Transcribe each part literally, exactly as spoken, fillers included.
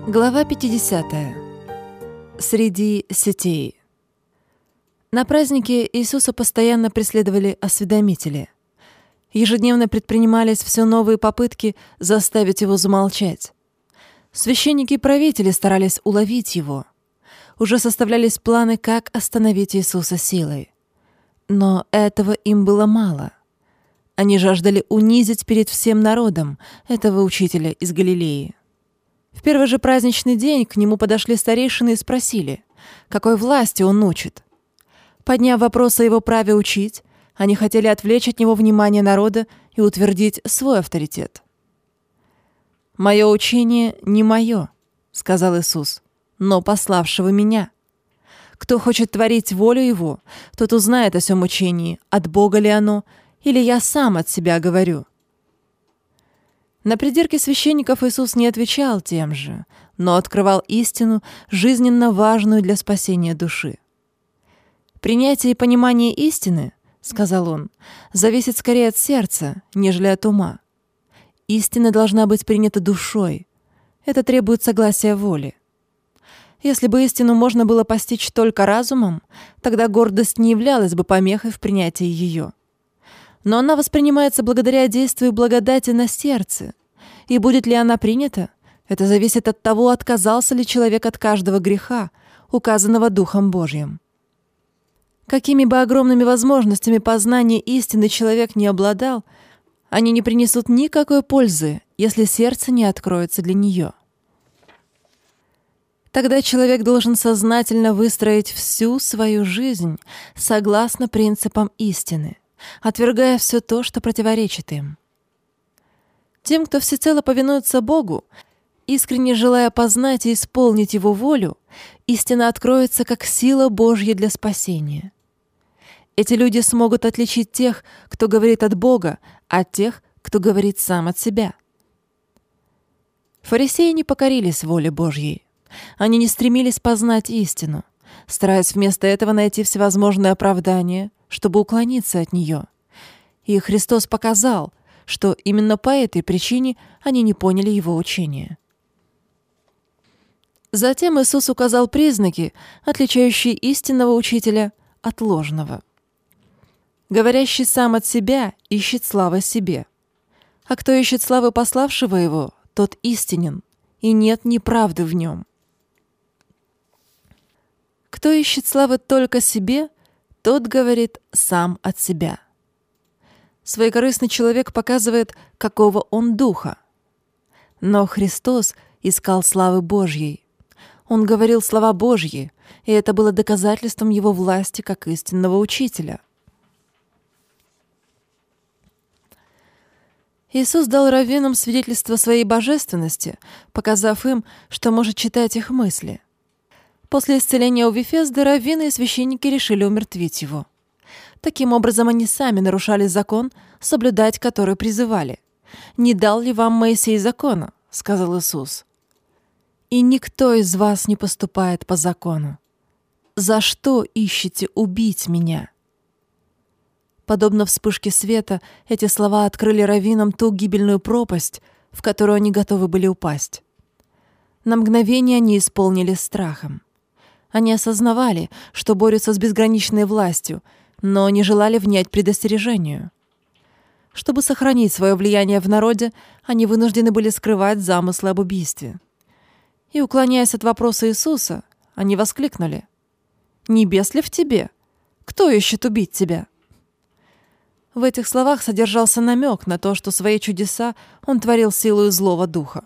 Глава пятидесятая. Среди сетей. На празднике Иисуса постоянно преследовали осведомители. Ежедневно предпринимались все новые попытки заставить его замолчать. Священники и правители старались уловить его. Уже составлялись планы, как остановить Иисуса силой. Но этого им было мало. Они жаждали унизить перед всем народом этого учителя из Галилеи. В первый же праздничный день к нему подошли старейшины и спросили, какой власти он учит. Подняв вопрос о его праве учить, они хотели отвлечь от него внимание народа и утвердить свой авторитет. «Мое учение не мое», — сказал Иисус, — «но пославшего меня. Кто хочет творить волю его, тот узнает о сем учении, от Бога ли оно, или я сам от себя говорю». На придирки священников Иисус не отвечал тем же, но открывал истину, жизненно важную для спасения души. «Принятие и понимание истины, — сказал он, — зависит скорее от сердца, нежели от ума. Истина должна быть принята душой. Это требует согласия воли. Если бы истину можно было постичь только разумом, тогда гордость не являлась бы помехой в принятии ее. Но она воспринимается благодаря действию благодати на сердце. И будет ли она принята, это зависит от того, отказался ли человек от каждого греха, указанного Духом Божьим. Какими бы огромными возможностями познания истины человек не обладал, они не принесут никакой пользы, если сердце не откроется для нее. Тогда человек должен сознательно выстроить всю свою жизнь согласно принципам истины, отвергая все то, что противоречит им. Тем, кто всецело повинуется Богу, искренне желая познать и исполнить Его волю, истина откроется как сила Божья для спасения. Эти люди смогут отличить тех, кто говорит от Бога, от тех, кто говорит сам от себя. Фарисеи не покорились воле Божьей. Они не стремились познать истину, стараясь вместо этого найти всевозможные оправдания, чтобы уклониться от нее. И Христос показал, что именно по этой причине они не поняли Его учения. Затем Иисус указал признаки, отличающие истинного учителя от ложного. Говорящий сам от себя ищет славы себе, а кто ищет славы пославшего его, тот истинен, и нет неправды в нем. Кто ищет славы только себе, тот говорит сам от себя. Своекорыстный человек показывает, какого он духа. Но Христос искал славы Божьей. Он говорил слова Божьи, и это было доказательством его власти как истинного учителя. Иисус дал раввинам свидетельство своей божественности, показав им, что может читать их мысли. После исцеления у Вифезды раввины и священники решили умертвить его. Таким образом, они сами нарушали закон, соблюдать который призывали. «Не дал ли вам Моисей закона?» — сказал Иисус. «И никто из вас не поступает по закону. За что ищете убить меня?» Подобно вспышке света, эти слова открыли раввинам ту гибельную пропасть, в которую они готовы были упасть. На мгновение они исполнились страхом. Они осознавали, что борются с безграничной властью, но не желали внять предостережению. Чтобы сохранить свое влияние в народе, они вынуждены были скрывать замыслы об убийстве. И, уклоняясь от вопроса Иисуса, они воскликнули: «Небес ли в тебе? Кто ищет убить тебя?» В этих словах содержался намек на то, что свои чудеса он творил силою злого духа.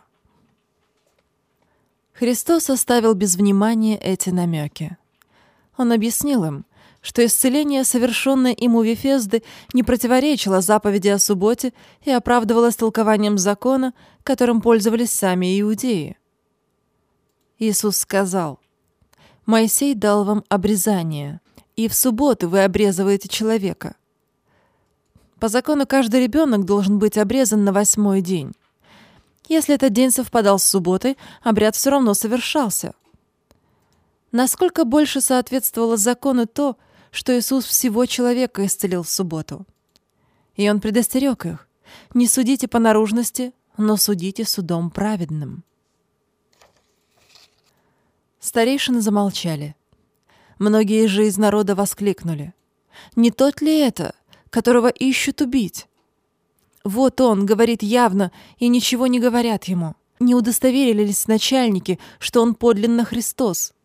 Христос оставил без внимания эти намеки. Он объяснил им, что исцеление, совершенное им у Вифезды, не противоречило заповеди о субботе и оправдывалось толкованием закона, которым пользовались сами иудеи. Иисус сказал: «Моисей дал вам обрезание, и в субботу вы обрезываете человека. По закону каждый ребенок должен быть обрезан на восьмой день. Если этот день совпадал с субботой, обряд все равно совершался. Насколько больше соответствовало закону то, что Иисус всего человека исцелил в субботу. И Он предостерег их: «Не судите по наружности, но судите судом праведным». Старейшины замолчали. Многие же из народа воскликнули: «Не тот ли это, которого ищут убить? Вот он говорит явно, и ничего не говорят ему. Не удостоверились начальники, что он подлинно Христос».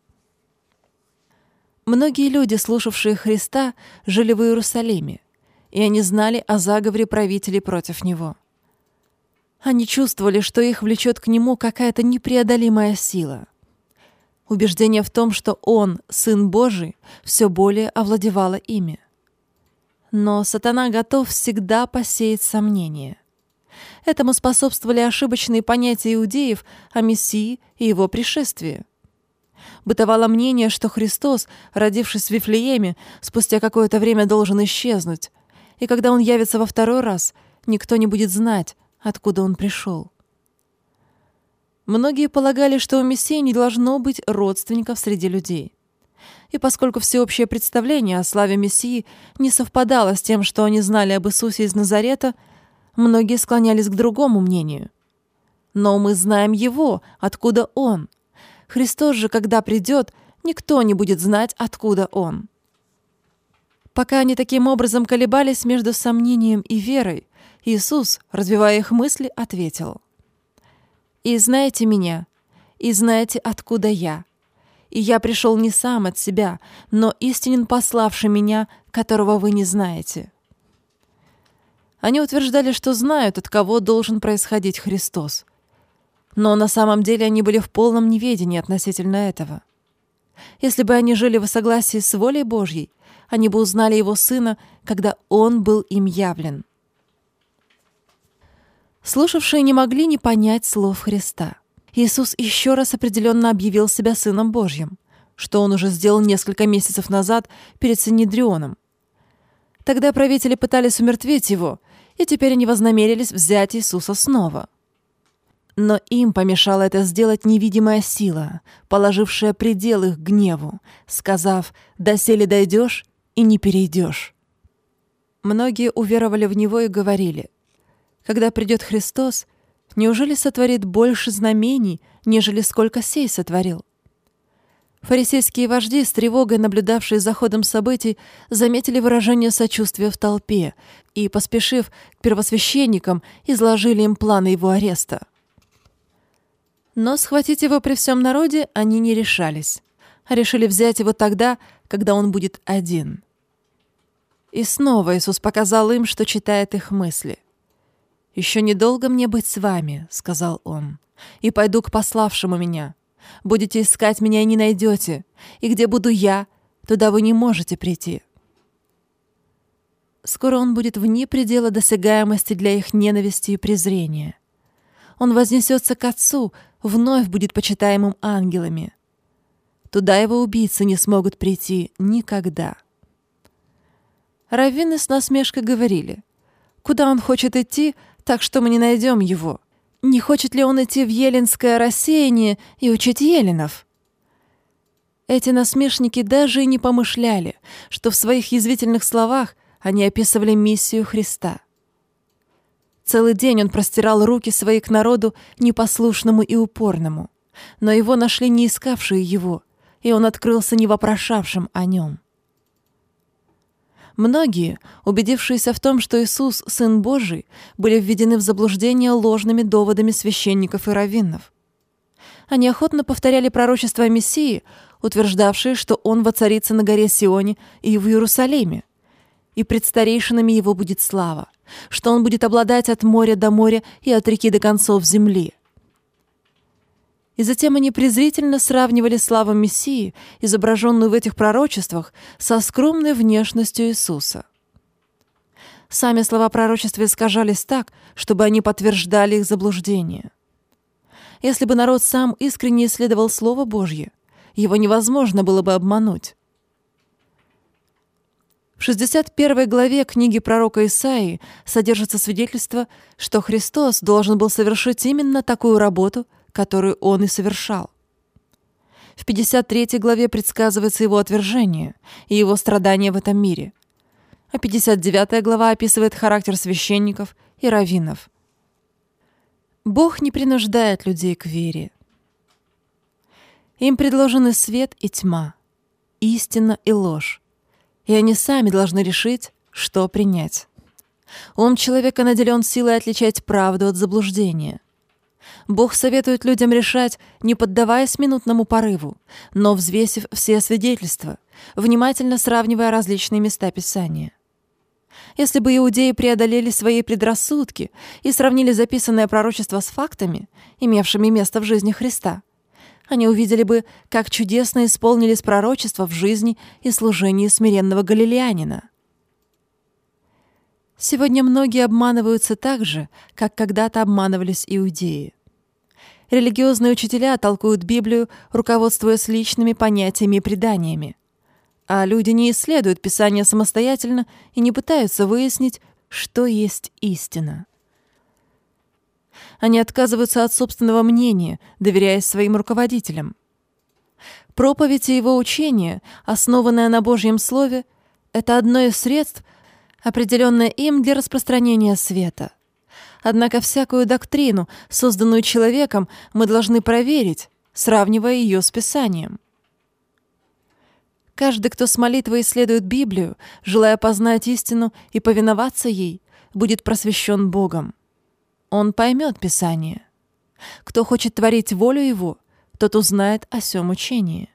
Многие люди, слушавшие Христа, жили в Иерусалиме, и они знали о заговоре правителей против него. Они чувствовали, что их влечет к нему какая-то непреодолимая сила. Убеждение в том, что он, Сын Божий, все более овладевало ими. Но сатана готов всегда посеять сомнения. Этому способствовали ошибочные понятия иудеев о Мессии и его пришествии. Бытовало мнение, что Христос, родившись в Вифлееме, спустя какое-то время должен исчезнуть, и когда он явится во второй раз, никто не будет знать, откуда он пришел. Многие полагали, что у Мессии не должно быть родственников среди людей. И поскольку всеобщее представление о славе Мессии не совпадало с тем, что они знали об Иисусе из Назарета, многие склонялись к другому мнению. Но мы знаем Его, откуда Он. Христос же, когда придет, никто не будет знать, откуда Он. Пока они таким образом колебались между сомнением и верой, Иисус, развивая их мысли, ответил: «И знаете меня, и знаете, откуда я. И я пришел не сам от себя, но истинен пославший меня, которого вы не знаете». Они утверждали, что знают, от кого должен происходить Христос. Но на самом деле они были в полном неведении относительно этого. Если бы они жили в согласии с волей Божьей, они бы узнали Его Сына, когда Он был им явлен. Слушавшие не могли не понять слов Христа. Иисус еще раз определенно объявил себя Сыном Божьим, что Он уже сделал несколько месяцев назад перед Синедрионом. Тогда правители пытались умертвить Его, и теперь они вознамерились взять Иисуса снова. Но им помешала это сделать невидимая сила, положившая предел их гневу, сказав: «Доселе дойдешь и не перейдешь». Многие уверовали в Него и говорили: «Когда придет Христос, неужели сотворит больше знамений, нежели сколько сей сотворил?» Фарисейские вожди, с тревогой наблюдавшие за ходом событий, заметили выражение сочувствия в толпе и, поспешив к первосвященникам, изложили им планы его ареста. Но схватить его при всем народе они не решались, а решили взять его тогда, когда он будет один. И снова Иисус показал им, что читает их мысли. «Еще недолго мне быть с вами, — сказал Он, — и пойду к пославшему меня. Будете искать меня и не найдете, и где буду я, туда вы не можете прийти». Скоро Он будет вне предела досягаемости для их ненависти и презрения. Он вознесется к Отцу, вновь будет почитаемым ангелами. Туда его убийцы не смогут прийти никогда. Раввины с насмешкой говорили: «Куда он хочет идти, так что мы не найдем его? Не хочет ли он идти в еленское рассеяние и учить еленов?» Эти насмешники даже и не помышляли, что в своих язвительных словах они описывали миссию Христа. Целый день он простирал руки свои к народу непослушному и упорному, но его нашли не искавшие его, и он открылся не вопрошавшим о нем. Многие, убедившиеся в том, что Иисус — Сын Божий, были введены в заблуждение ложными доводами священников и раввинов. Они охотно повторяли пророчества о Мессии, утверждавшие, что Он воцарится на горе Сионе и в Иерусалиме, и пред старейшинами Его будет слава, что Он будет обладать от моря до моря и от реки до концов земли. И затем они презрительно сравнивали славу Мессии, изображенную в этих пророчествах, со скромной внешностью Иисуса. Сами слова пророчества искажались так, чтобы они подтверждали их заблуждение. Если бы народ сам искренне исследовал Слово Божье, его невозможно было бы обмануть. В шестьдесят первой главе книги пророка Исаии содержится свидетельство, что Христос должен был совершить именно такую работу, которую Он и совершал. В пятьдесят третьей главе предсказывается Его отвержение и Его страдания в этом мире, а пятьдесят девятая глава описывает характер священников и раввинов. Бог не принуждает людей к вере. Им предложены свет и тьма, истина и ложь, и они сами должны решить, что принять. Ум человека наделен силой отличать правду от заблуждения. Бог советует людям решать, не поддаваясь минутному порыву, но взвесив все свидетельства, внимательно сравнивая различные места Писания. Если бы иудеи преодолели свои предрассудки и сравнили записанное пророчество с фактами, имевшими место в жизни Христа, они увидели бы, как чудесно исполнились пророчества в жизни и служении смиренного галилеянина. Сегодня многие обманываются так же, как когда-то обманывались иудеи. Религиозные учителя толкуют Библию, руководствуясь личными понятиями и преданиями. А люди не исследуют Писание самостоятельно и не пытаются выяснить, что есть истина. Они отказываются от собственного мнения, доверяясь своим руководителям. Проповедь и его учение, основанное на Божьем Слове, это одно из средств, определенное им для распространения света. Однако всякую доктрину, созданную человеком, мы должны проверить, сравнивая ее с Писанием. Каждый, кто с молитвой исследует Библию, желая познать истину и повиноваться ей, будет просвещен Богом. Он поймет Писание. Кто хочет творить волю Его, тот узнает о сем учении.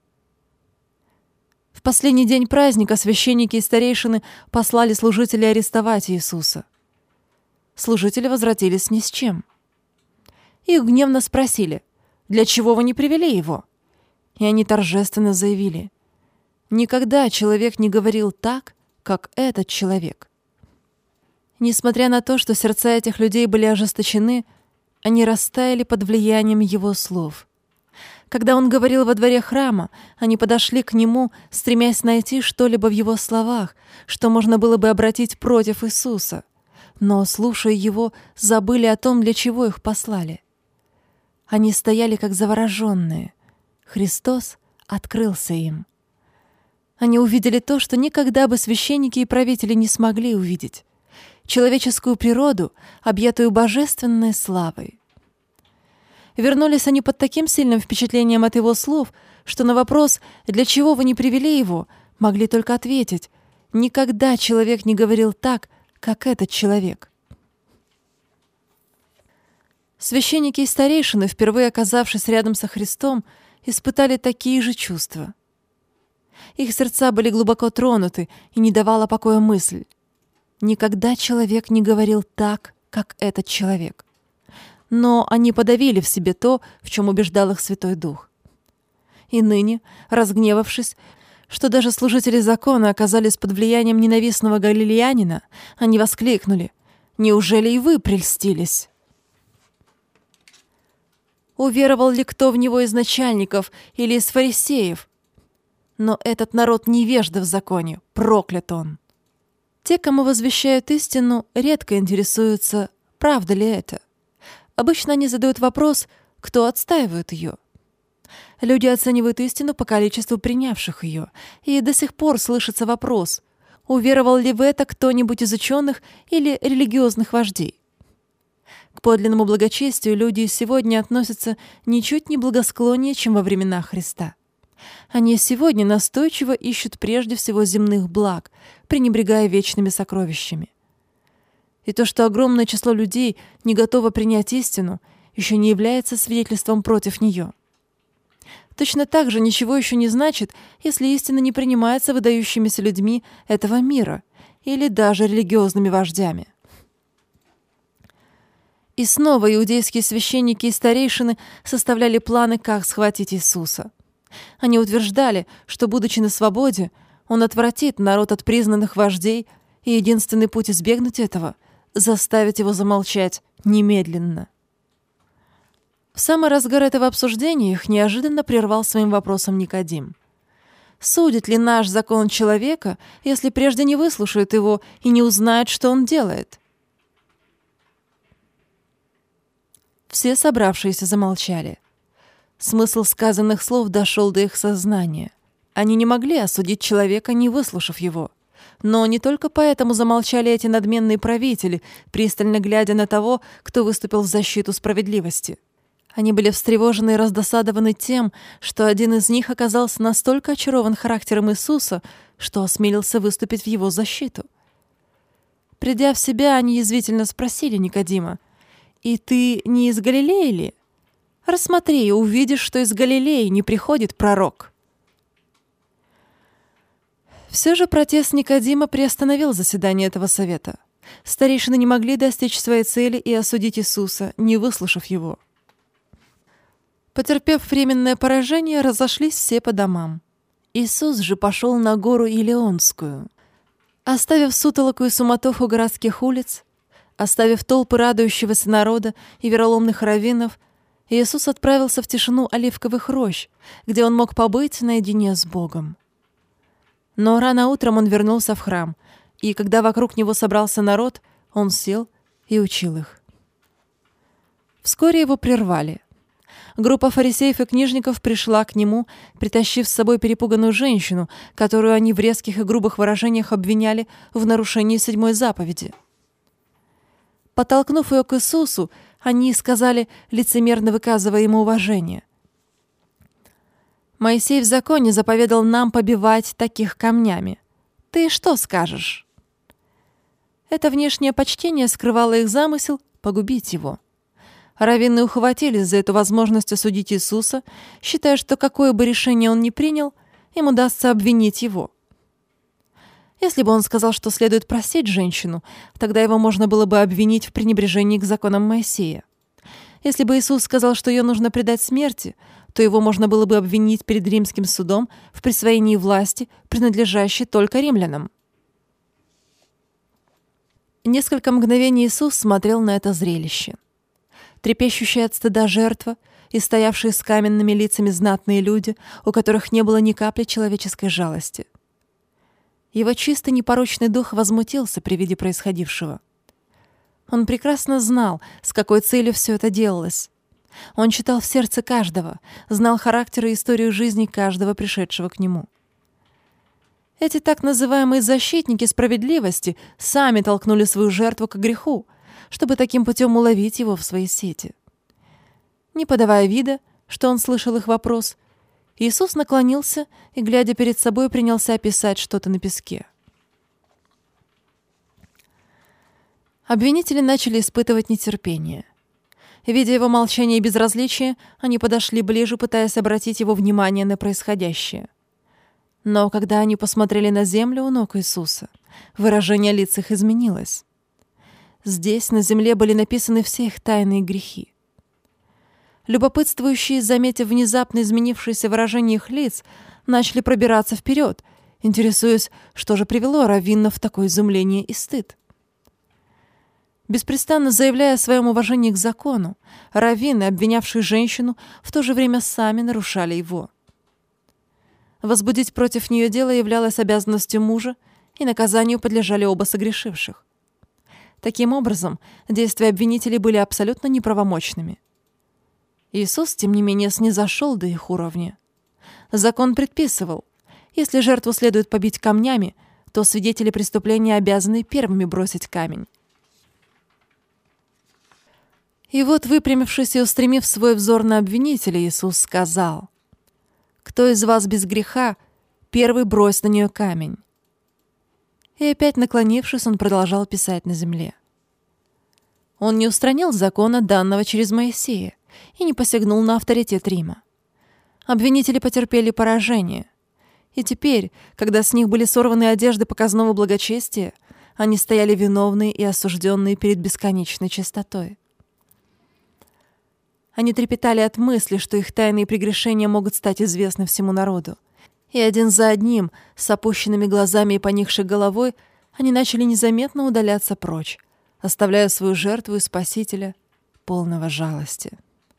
В последний день праздника священники и старейшины послали служителей арестовать Иисуса. Служители возвратились ни с чем. Их гневно спросили: «Для чего вы не привели его?» И они торжественно заявили: «Никогда человек не говорил так, как этот человек». Несмотря на то, что сердца этих людей были ожесточены, они растаяли под влиянием его слов. Когда он говорил во дворе храма, они подошли к нему, стремясь найти что-либо в его словах, что можно было бы обратить против Иисуса. Но, слушая его, забыли о том, для чего их послали. Они стояли как завороженные. Христос открылся им. Они увидели то, что никогда бы священники и правители не смогли увидеть. Человеческую природу, объятую божественной славой. Вернулись они под таким сильным впечатлением от его слов, что на вопрос «Для чего вы не привели его?» могли только ответить: «Никогда человек не говорил так, как этот человек». Священники и старейшины, впервые оказавшись рядом со Христом, испытали такие же чувства. Их сердца были глубоко тронуты, и не давала покоя мысль: никогда человек не говорил так, как этот человек. Но они подавили в себе то, в чем убеждал их Святой Дух. И ныне, разгневавшись, что даже служители закона оказались под влиянием ненавистного галилеянина, они воскликнули: «Неужели и вы прельстились?» Уверовал ли кто в него из начальников или из фарисеев? Но этот народ невежда в законе, проклят он. Те, кому возвещают истину, редко интересуются, правда ли это. Обычно они задают вопрос, кто отстаивает ее. Люди оценивают истину по количеству принявших ее, и до сих пор слышится вопрос, уверовал ли в это кто-нибудь из ученых или религиозных вождей. К подлинному благочестию люди сегодня относятся ничуть не благосклоннее, чем во времена Христа. Они сегодня настойчиво ищут прежде всего земных благ, пренебрегая вечными сокровищами. И то, что огромное число людей не готово принять истину, еще не является свидетельством против нее. Точно так же ничего еще не значит, если истина не принимается выдающимися людьми этого мира или даже религиозными вождями. И снова иудейские священники и старейшины составляли планы, как схватить Иисуса. Они утверждали, что, будучи на свободе, он отвратит народ от признанных вождей, и единственный путь избегнуть этого — заставить его замолчать немедленно. В самый разгар этого обсуждения их неожиданно прервал своим вопросом Никодим. Судит ли наш закон человека, если прежде не выслушает его и не узнает, что он делает? Все собравшиеся замолчали. Смысл сказанных слов дошел до их сознания. Они не могли осудить человека, не выслушав его. Но не только поэтому замолчали эти надменные правители, пристально глядя на того, кто выступил в защиту справедливости. Они были встревожены и раздосадованы тем, что один из них оказался настолько очарован характером Иисуса, что осмелился выступить в его защиту. Придя в себя, они язвительно спросили Никодима: «И ты не из Галилеи ли? Рассмотри и увидишь, что из Галилеи не приходит пророк». Все же протест Никодима приостановил заседание этого совета. Старейшины не могли достичь своей цели и осудить Иисуса, не выслушав его. Потерпев временное поражение, разошлись все по домам. Иисус же пошел на гору Илионскую. Оставив сутолоку и суматоху городских улиц, оставив толпы радующегося народа и вероломных раввинов, Иисус отправился в тишину оливковых рощ, где он мог побыть наедине с Богом. Но рано утром он вернулся в храм, и когда вокруг него собрался народ, он сел и учил их. Вскоре его прервали. Группа фарисеев и книжников пришла к нему, притащив с собой перепуганную женщину, которую они в резких и грубых выражениях обвиняли в нарушении седьмой заповеди. Подтолкнув ее к Иисусу, они сказали, лицемерно выказывая ему уважение: «Моисей в законе заповедал нам побивать таких камнями. Ты что скажешь?» Это внешнее почтение скрывало их замысел погубить его. Раввины ухватились за эту возможность осудить Иисуса, считая, что какое бы решение он ни принял, им удастся обвинить его. Если бы он сказал, что следует простить женщину, тогда его можно было бы обвинить в пренебрежении к законам Моисея. Если бы Иисус сказал, что ее нужно предать смерти, то его можно было бы обвинить перед римским судом в присвоении власти, принадлежащей только римлянам. Несколько мгновений Иисус смотрел на это зрелище. Трепещущая от стыда жертва и стоявшие с каменными лицами знатные люди, у которых не было ни капли человеческой жалости. Его чистый непорочный дух возмутился при виде происходившего. Он прекрасно знал, с какой целью все это делалось. Он читал в сердце каждого, знал характер и историю жизни каждого пришедшего к нему. Эти так называемые защитники справедливости сами толкнули свою жертву к греху, чтобы таким путем уловить его в свои сети. Не подавая вида, что он слышал их вопрос, Иисус наклонился и, глядя перед собой, принялся писать что-то на песке. Обвинители начали испытывать нетерпение. Видя его молчание и безразличие, они подошли ближе, пытаясь обратить его внимание на происходящее. Но когда они посмотрели на землю у ног Иисуса, выражение лиц их изменилось. Здесь, на земле, были написаны все их тайные грехи. Любопытствующие, заметив внезапно изменившееся выражение их лиц, начали пробираться вперед, интересуясь, что же привело раввинов в такое изумление и стыд. Беспрестанно заявляя о своем уважении к закону, раввины, обвинявшие женщину, в то же время сами нарушали его. Возбудить против нее дело являлось обязанностью мужа, и наказанию подлежали оба согрешивших. Таким образом, действия обвинителей были абсолютно неправомочными. Иисус, тем не менее, снизошел до их уровня. Закон предписывал: если жертву следует побить камнями, то свидетели преступления обязаны первыми бросить камень. И вот, выпрямившись и устремив свой взор на обвинителя, Иисус сказал: «Кто из вас без греха, первый брось на нее камень». И опять наклонившись, он продолжал писать на земле. Он не устранил закона, данного через Моисея, и не посягнул на авторитет Рима. Обвинители потерпели поражение. И теперь, когда с них были сорваны одежды показного благочестия, они стояли виновные и осужденные перед бесконечной чистотой. Они трепетали от мысли, что их тайные прегрешения могут стать известны всему народу. И один за одним, с опущенными глазами и поникшей головой, они начали незаметно удаляться прочь, оставляя свою жертву и Спасителя, полного жалости.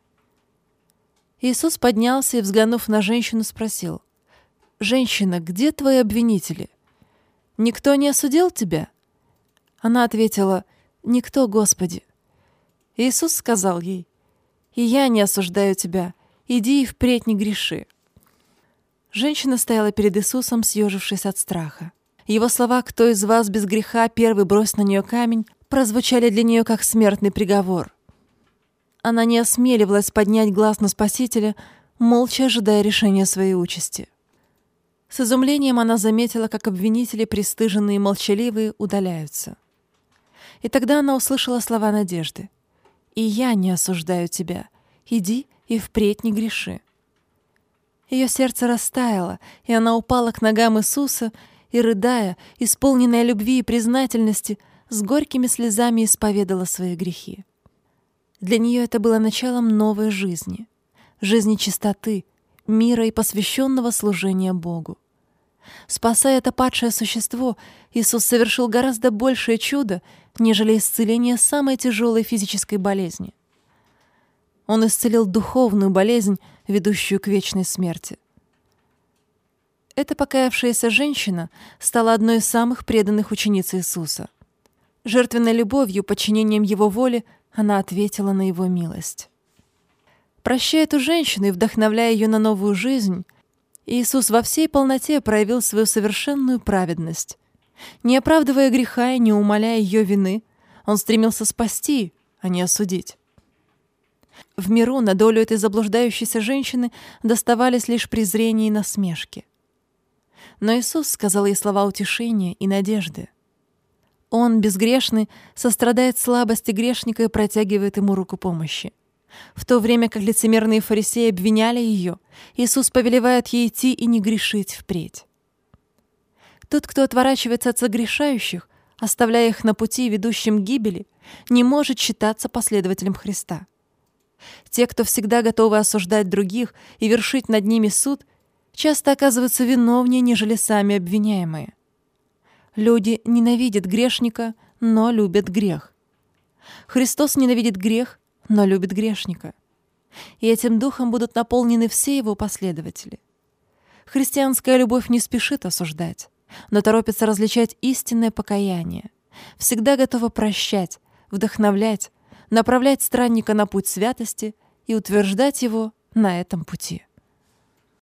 Иисус поднялся и, взглянув на женщину, спросил: «Женщина, где твои обвинители? Никто не осудил тебя?» Она ответила: «Никто, Господи». Иисус сказал ей: «И я не осуждаю тебя. Иди и впредь не греши». Женщина стояла перед Иисусом, съежившись от страха. Его слова «Кто из вас без греха, первый брось на нее камень» прозвучали для нее как смертный приговор. Она не осмеливалась поднять глаз на Спасителя, молча ожидая решения своей участи. С изумлением она заметила, как обвинители, пристыженные и молчаливые, удаляются. И тогда она услышала слова надежды. «И я не осуждаю тебя. Иди и впредь не греши». Ее сердце растаяло, и она упала к ногам Иисуса и, рыдая, исполненная любви и признательности, с горькими слезами исповедала свои грехи. Для нее это было началом новой жизни, жизни чистоты, мира и посвященного служения Богу. Спасая это падшее существо, Иисус совершил гораздо большее чудо, нежели исцеление самой тяжелой физической болезни. Он исцелил духовную болезнь, ведущую к вечной смерти. Эта покаявшаяся женщина стала одной из самых преданных учениц Иисуса. Жертвенной любовью, подчинением Его воле, она ответила на Его милость. Прощая эту женщину и вдохновляя ее на новую жизнь, Иисус во всей полноте проявил свою совершенную праведность. Не оправдывая греха и не умаляя ее вины, Он стремился спасти, а не осудить. В миру на долю этой заблуждающейся женщины доставались лишь презрение и насмешки. Но Иисус сказал ей слова утешения и надежды. Он, безгрешный, сострадает слабости грешника и протягивает ему руку помощи. В то время как лицемерные фарисеи обвиняли ее, Иисус повелевает ей идти и не грешить впредь. Тот, кто отворачивается от согрешающих, оставляя их на пути, ведущем к гибели, не может считаться последователем Христа. Те, кто всегда готовы осуждать других и вершить над ними суд, часто оказываются виновнее, нежели сами обвиняемые. Люди ненавидят грешника, но любят грех. Христос ненавидит грех, но любит грешника. И этим духом будут наполнены все его последователи. Христианская любовь не спешит осуждать, но торопится различать истинное покаяние, всегда готова прощать, вдохновлять, направлять странника на путь святости и утверждать его на этом пути.